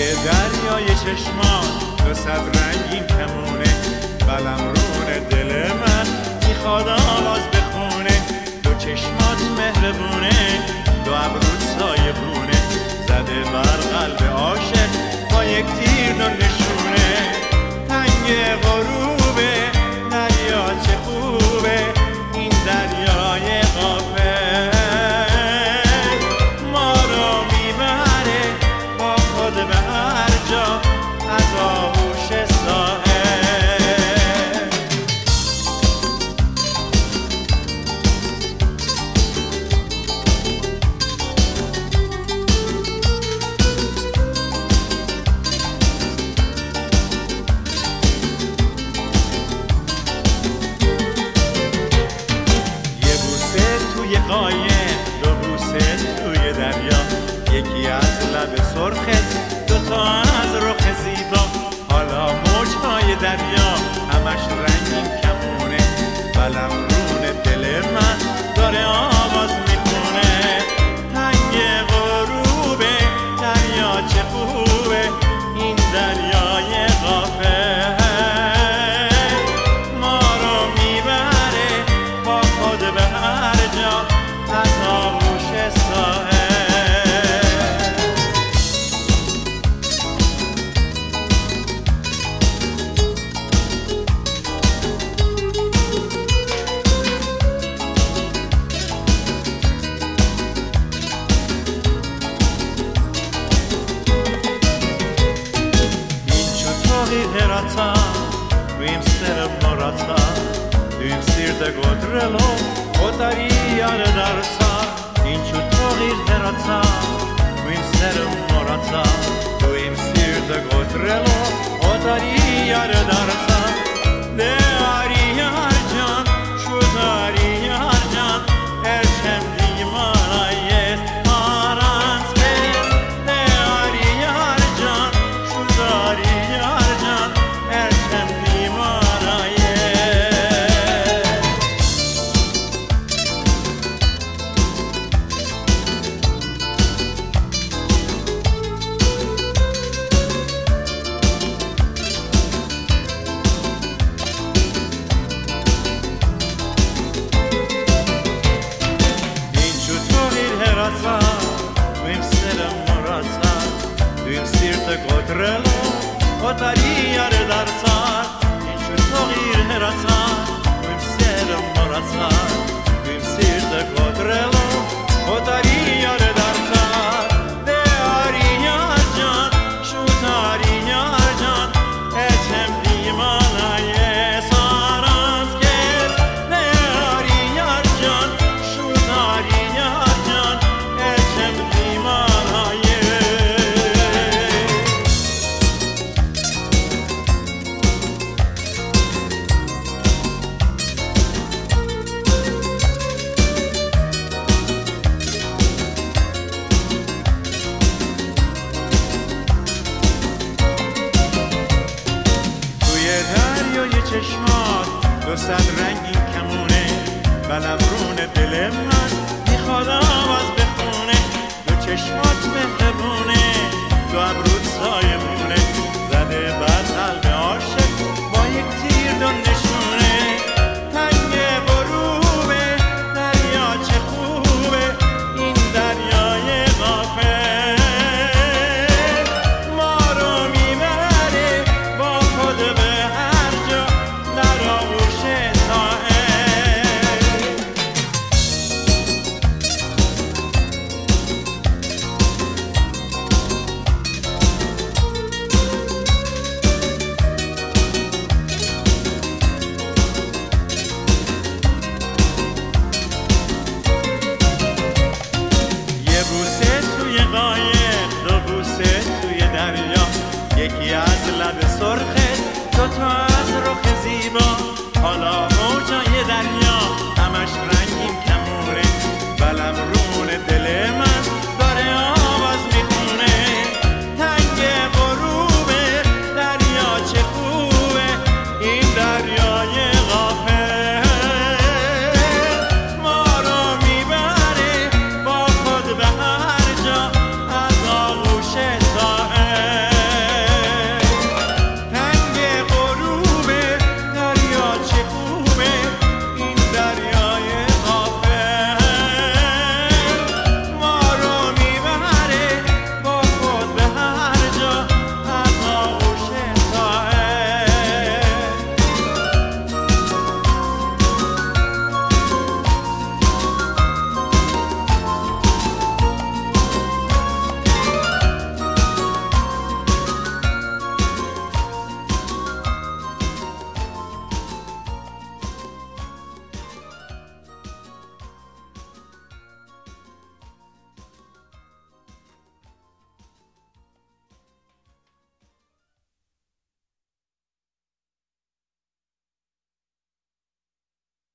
دریای چشمان 200 رنگین کمونه، قلمرون دل من میخواد آواز بخونه. 2 چشمات مهربونه، 2 ابروت سایبونه، زده بر قلب عاشق با یک تیر 2 نشونه. تنگ غروبه دریا چه خوبه، این دریای غافل ما رو میبره با خود به هر جا از آغوش ساحل. قایم 2 بوسه توی دریا، یکی از لب سرخت، 2 تا از رخ زیبا. حالا موجهای دریا همش رنگین کمونه، قلمرون دل من داره آواز میخونه. تنگ غروبه دریا چه خوبه، این دریای غافل ما رو میبره با خود به هر جا از آغوش ساحل. Herata, vim seremorata, vim sirde godrelo, otari yar darsa. Inchu torir herata, vim seremorata, vim sirde godrelo, otari yar darsa. De ari yar can, şu dari yar can, erçem dimanayet arans kes. De ari yar can, şu dari yar can, erçem dimanayet. Vim seremorata, vim sirte godrelo, otari yar darsa. Inchu torir herata, vim seremorata, vim sirte godrelo, otari yar darsa. De ari yar can, şu dari yar can, erçem dimanaye sarans kes. De ari yar can, şu dari yar can, erçem dimanaye. توی دریای چشمات 200 رنگین کمونه، قلمرون دل من میخواد آواز بخونه. 2 چشمات مهربونه، 2 ابروت سایبونه، زده بر قلب عاشق با یک تیر 2 نشونه. تنگ غروبه دریا چه خوبه، این دریای غافل ما رو میبره با خود به هر جا در آغوش ساحل. قایق 2 بوسه توی دریا، یکی از لب سرخت، 2 تا